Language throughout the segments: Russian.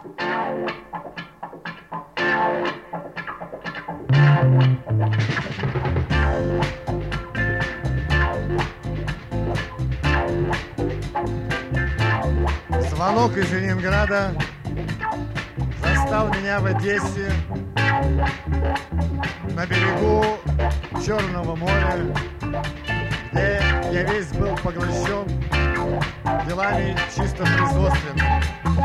Звонок из Ленинграда застал меня в Одессе на берегу Черного моря, где я весь был поглощен делами чисто производственными.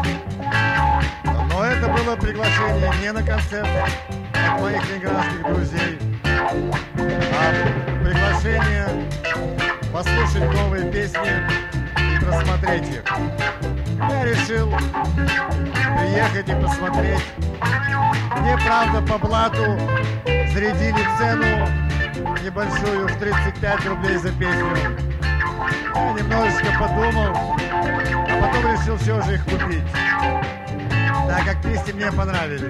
Но это было приглашение не на концерт от моих ленинградских друзей, а приглашение послушать новые песни и просмотреть их. Я решил приехать и посмотреть. Мне, правда, по блату зарядили цену небольшую в 35 рублей за песню. Я немножечко подумал, а потом решил все же их купить, так как песни мне понравились.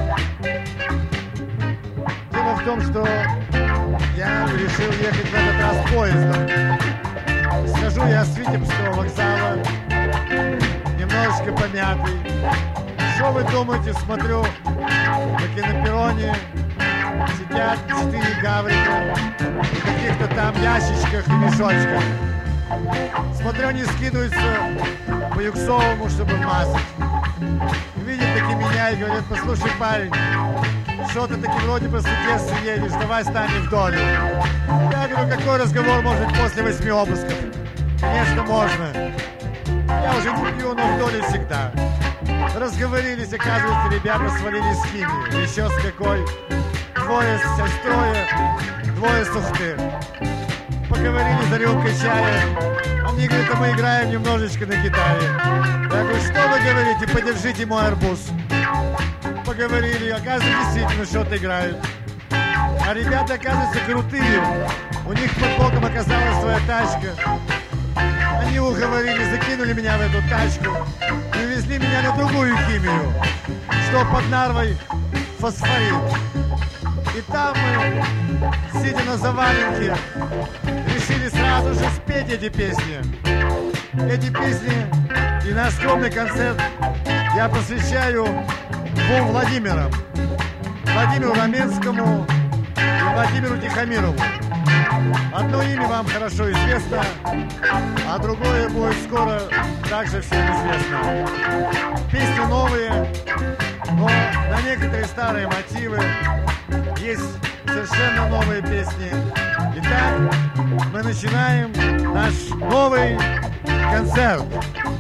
Дело в том, что я решил ехать в этот раз поездом. Схожу я с Витебского вокзала, немножечко помятый. Что вы думаете, смотрю, на киноперроне сидят 4 гаврика в каких-то там ящичках и мешочках. Смотрю, они скидываются по Юксовому, чтобы мазать. Видят таки меня и говорят: послушай, парень, что ты таки вроде по Одессе едешь, давай станем в долю. Я говорю: какой разговор может быть после 8 обысков? Конечно, можно. Я уже не пью, но в доле всегда. Разговорились, оказывается, ребята свалились с химии. Еще с какой? Двое с сестрой, двое с Ухты. Поговорили за рюмкой чая. Они говорят: а мы играем немножечко на гитаре. Я говорю: что вы говорите? Подержите мой арбуз. Поговорили, оказывается, действительно что-то играют. А ребята, оказывается, крутые. У них под боком оказалась своя тачка. Они уговорили, закинули меня в эту тачку и увезли меня на другую химию, что под Нарвой фосфорит. И там мы, сидя на заваленке, решили сразу же спеть эти песни. Эти песни и наш скромный концерт я посвящаю двум Владимирам. Владимиру Раменскому и Владимиру Тихомирову. Одно имя вам хорошо известно, а другое будет скоро также всем известно. Песни новые, но на некоторые старые мотивы есть совершенно новые песни. Итак, мы начинаем наш новый концерт.